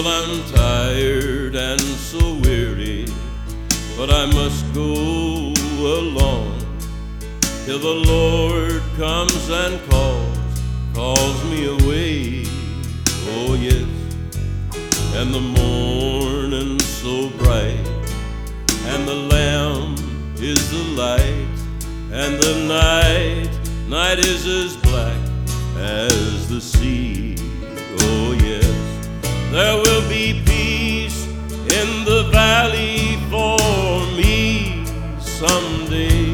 Well, I'm tired and so weary, but I must go along till the Lord comes and calls me away. Oh yes, and the morning so bright, and the Lamb is the light, and the night is as black as the sea. Oh yes, there will be peace in the valley for me someday.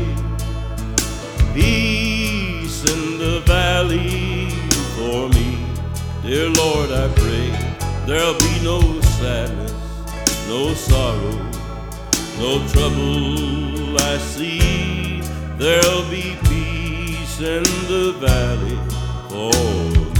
Peace in the valley for me. Dear Lord, I pray there'll be no sadness, no sorrow, no trouble I see. There'll be peace in the valley for me.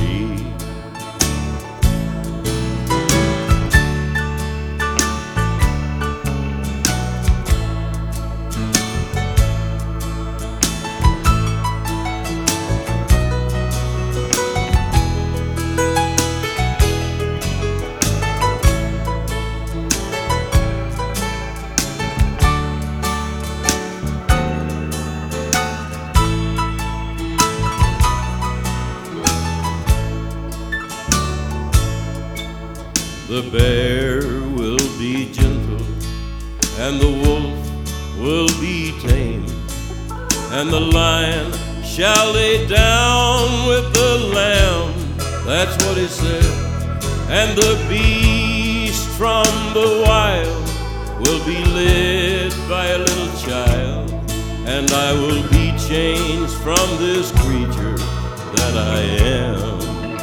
The bear will be gentle, and the wolf will be tame, and the lion shall lay down with the lamb. That's what he said. And the beast from the wild will be led by a little child, and I will be changed from this creature that I am.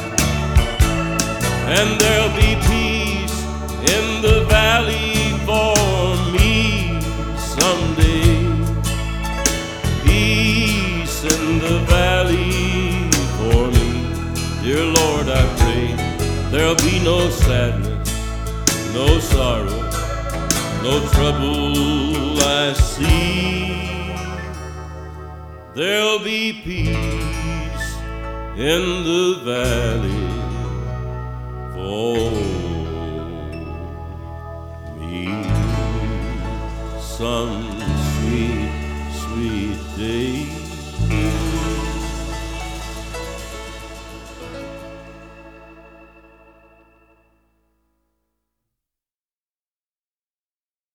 And there'll be peace in the valley for me someday. Peace in the valley for me. Dear Lord, I pray there'll be no sadness, no sorrow, no trouble I see. There'll be peace in the valley for me some sweet, sweet day.